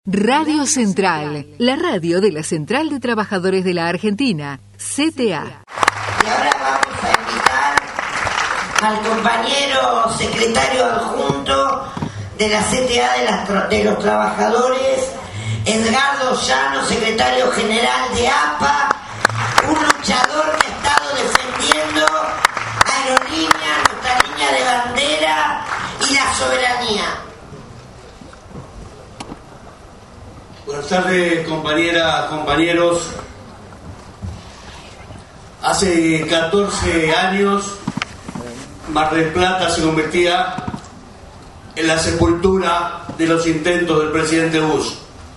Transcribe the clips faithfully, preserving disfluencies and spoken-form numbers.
Radio Central, la radio de la Central de Trabajadores de la Argentina, C T A. Y ahora vamos a invitar al compañero secretario adjunto de la C T A de, las, de los Trabajadores, Edgardo Llano, secretario general de A P A, un luchador que ha estado defendiendo aerolíneas, nuestra línea de bandera y la soberanía. Buenas tardes, compañeras, compañeros. Hace catorce años, Mar del Plata se convertía en la sepultura de los intentos del presidente Bush.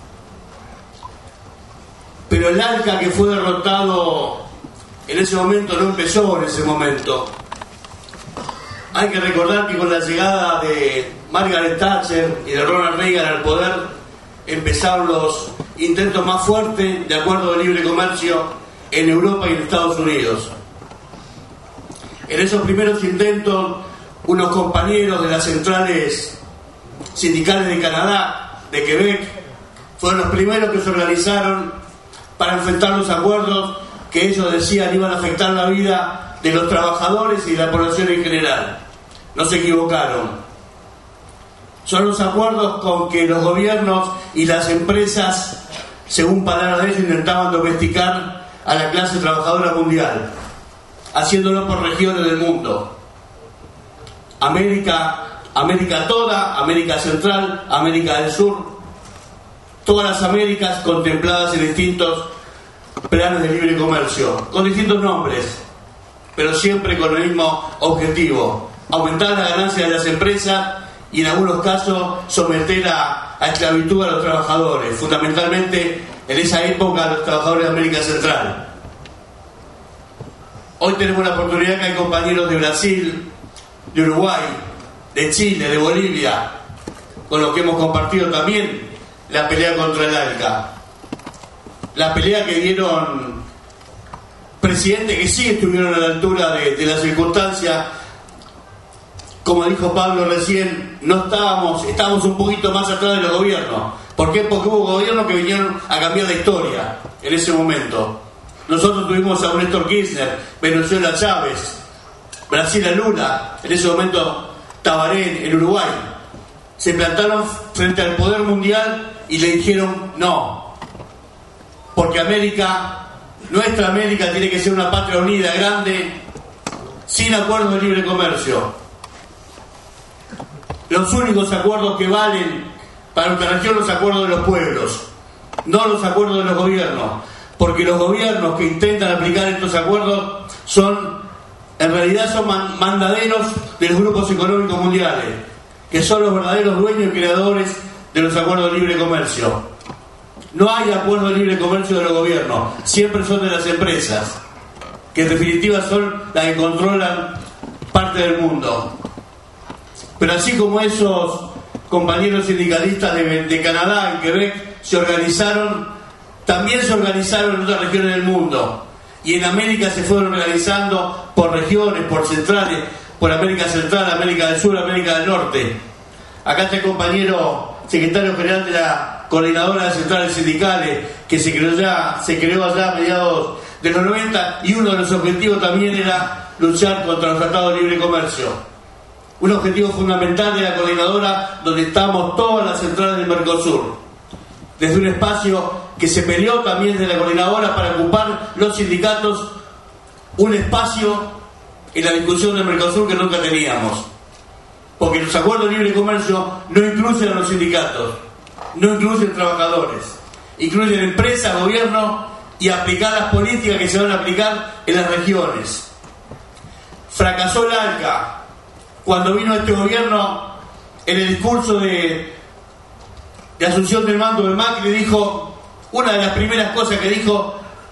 Pero el ALCA, que fue derrotado en ese momento, no empezó en ese momento. Hay que recordar que con la llegada de Margaret Thatcher y de Ronald Reagan al poder, empezaron los intentos más fuertes de acuerdo de libre comercio en Europa y en Estados Unidos. En esos primeros intentos, unos compañeros de las centrales sindicales de Canadá, de Quebec, fueron los primeros que se organizaron para enfrentar los acuerdos que ellos decían iban a afectar la vida de los trabajadores y de la población en general. No se equivocaron. Son los acuerdos con que los gobiernos y las empresas, según palabras de ellos, intentaban domesticar a la clase trabajadora mundial, haciéndolo por regiones del mundo. América, América toda, América Central, América del Sur, todas las Américas contempladas en distintos planes de libre comercio, con distintos nombres, pero siempre con el mismo objetivo: aumentar la ganancia de las empresas y en algunos casos someter a, a esclavitud a los trabajadores, fundamentalmente en esa época a los trabajadores de América Central. Hoy tenemos la oportunidad que hay compañeros de Brasil, de Uruguay, de Chile, de Bolivia, con los que hemos compartido también la pelea contra el ALCA. La pelea que dieron presidentes que sí estuvieron a la altura de, de las circunstancias. Como dijo Pablo recién, no estábamos, estábamos un poquito más atrás de los gobiernos. ¿Por qué? Porque hubo gobiernos que vinieron a cambiar la historia en ese momento. Nosotros tuvimos a un Néstor Kirchner, Venezuela a Chávez, Brasil a Lula, en ese momento Tabaré en Uruguay. Se plantaron frente al poder mundial y le dijeron no. Porque América, nuestra América, tiene que ser una patria unida, grande, sin acuerdos de libre comercio. Los únicos acuerdos que valen para nuestra región son los acuerdos de los pueblos, no los acuerdos de los gobiernos, porque los gobiernos que intentan aplicar estos acuerdos son, en realidad son man- mandaderos de los grupos económicos mundiales, que son los verdaderos dueños y creadores de los acuerdos de libre comercio. No hay acuerdos de libre comercio de los gobiernos, siempre son de las empresas, que en definitiva son las que controlan parte del mundo. Pero así como esos compañeros sindicalistas de, de Canadá, en Quebec, se organizaron, también se organizaron en otras regiones del mundo. Y en América se fueron organizando por regiones, por centrales, por América Central, América del Sur, América del Norte. Acá está el compañero secretario general de la Coordinadora de Centrales Sindicales, que se creó, ya, se creó allá a mediados de los noventa, y uno de los objetivos también era luchar contra los tratados de libre comercio. Un objetivo fundamental de la coordinadora, donde estamos todas las centrales del Mercosur, desde un espacio que se peleó también de la coordinadora para ocupar los sindicatos un espacio en la discusión del Mercosur que nunca teníamos, porque los acuerdos de libre comercio no incluyen a los sindicatos, no incluyen trabajadores, incluyen empresas, gobierno y aplicar las políticas que se van a aplicar en las regiones. Fracasó el ALCA. Cuando vino este gobierno, en el discurso de, de asunción del mando de Macri, dijo, una de las primeras cosas que dijo: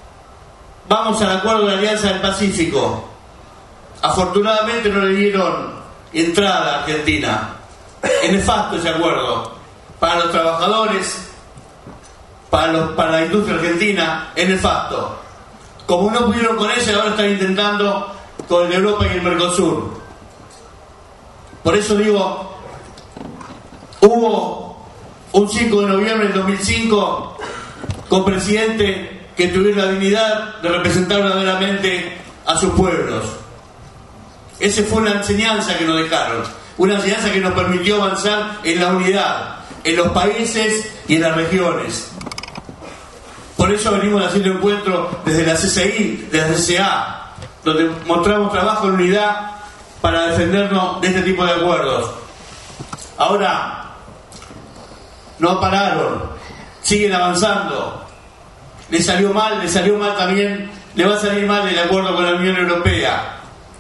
vamos al acuerdo de la Alianza del Pacífico. Afortunadamente no le dieron entrada a Argentina. Es nefasto ese acuerdo para los trabajadores, para, los, para la industria argentina, es nefasto. Como no pudieron con ella, ahora están intentando con el de Europa y el Mercosur. Por eso digo, hubo un cinco de noviembre del dos mil cinco con presidente que tuviera la dignidad de representar verdaderamente a sus pueblos. Esa fue una enseñanza que nos dejaron, una enseñanza que nos permitió avanzar en la unidad, en los países y en las regiones. Por eso venimos haciendo encuentros desde la C C I, desde la C C A, donde mostramos trabajo en unidad para defendernos de este tipo de acuerdos. Ahora, no pararon, siguen avanzando. Le salió mal, le salió mal también, le va a salir mal el acuerdo con la Unión Europea.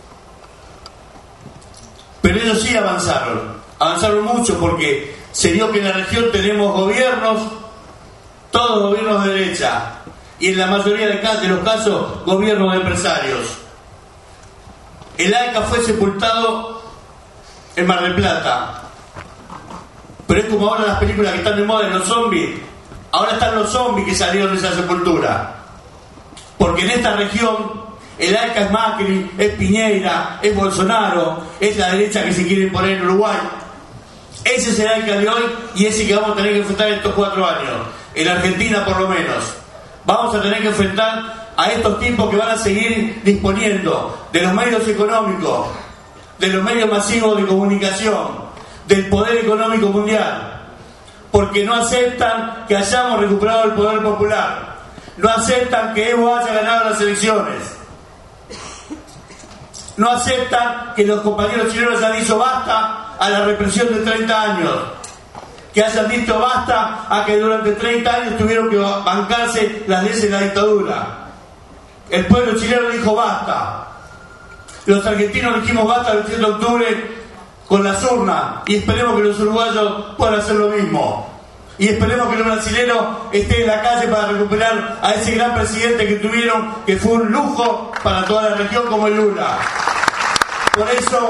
Pero ellos sí avanzaron, avanzaron mucho porque se dio que en la región tenemos gobiernos, todos gobiernos de derecha, y en la mayoría de los casos, gobiernos de empresarios. El ALCA fue sepultado en Mar del Plata, pero es como ahora las películas que están de moda, los zombies. Ahora están los zombies que salieron de esa sepultura, porque en esta región el ALCA es Macri, es Piñera, es Bolsonaro, es la derecha que se quiere imponer en Uruguay. Ese es el ALCA de hoy y ese que vamos a tener que enfrentar estos cuatro años, en Argentina por lo menos. Vamos a tener que enfrentar a estos tipos que van a seguir disponiendo de los medios económicos, de los medios masivos de comunicación, del poder económico mundial, porque no aceptan que hayamos recuperado el poder popular, no aceptan que Evo haya ganado las elecciones, no aceptan que los compañeros chilenos hayan dicho basta a la represión de treinta años, que hayan dicho basta a que durante treinta años tuvieron que bancarse las leyes de la dictadura. El pueblo chileno dijo basta. Los argentinos dijimos basta el veintisiete de octubre con las urnas y esperemos que los uruguayos puedan hacer lo mismo. Y esperemos que los brasileños estén en la calle para recuperar a ese gran presidente que tuvieron, que fue un lujo para toda la región como el Lula. Por eso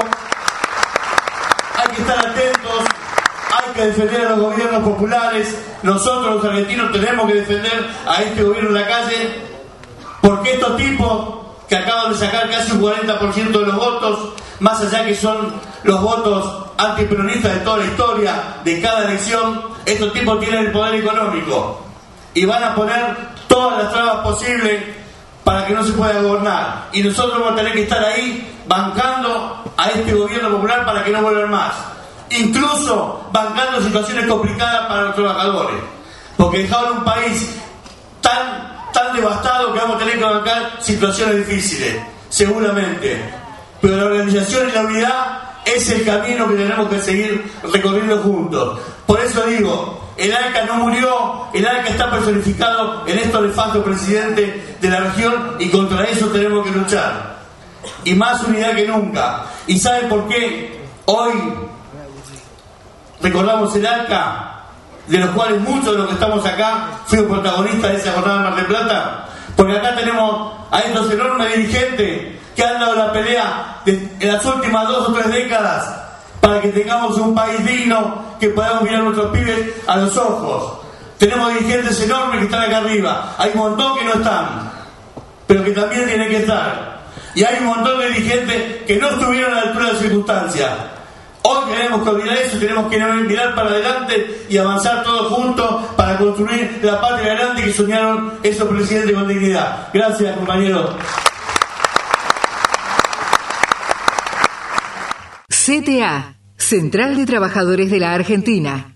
hay que estar atentos, hay que defender a los gobiernos populares. Nosotros los argentinos tenemos que defender a este gobierno en la calle, porque estos tipos que acaban de sacar casi un cuarenta por ciento de los votos, más allá que son los votos antiperonistas de toda la historia, de cada elección, estos tipos tienen el poder económico y van a poner todas las trabas posibles para que no se pueda gobernar. Y nosotros vamos a tener que estar ahí bancando a este gobierno popular para que no vuelvan más. Incluso bancando situaciones complicadas para los trabajadores, porque dejaron un país tan tan devastado que vamos a tener que bancar situaciones difíciles, seguramente. Pero la organización y la unidad es el camino que tenemos que seguir recorriendo juntos. Por eso digo, el ALCA no murió, el ALCA está personificado en estos nefastos presidentes de la región y contra eso tenemos que luchar. Y más unidad que nunca. ¿Y saben por qué hoy recordamos el ALCA? De los cuales muchos de los que estamos acá fuimos protagonistas de esa jornada de Mar del Plata, porque acá tenemos a estos enormes dirigentes que han dado la pelea de, en las últimas dos o tres décadas para que tengamos un país digno, que podamos mirar a nuestros pibes a los ojos. Tenemos dirigentes enormes que están acá arriba, hay un montón que no están, pero que también tienen que estar, y hay un montón de dirigentes que no estuvieron a la altura de las circunstancias. Hoy tenemos que olvidar eso, tenemos que mirar para adelante y avanzar todos juntos para construir la patria grande que soñaron esos presidentes con dignidad. Gracias, compañeros. C T A, Central de Trabajadores de la Argentina.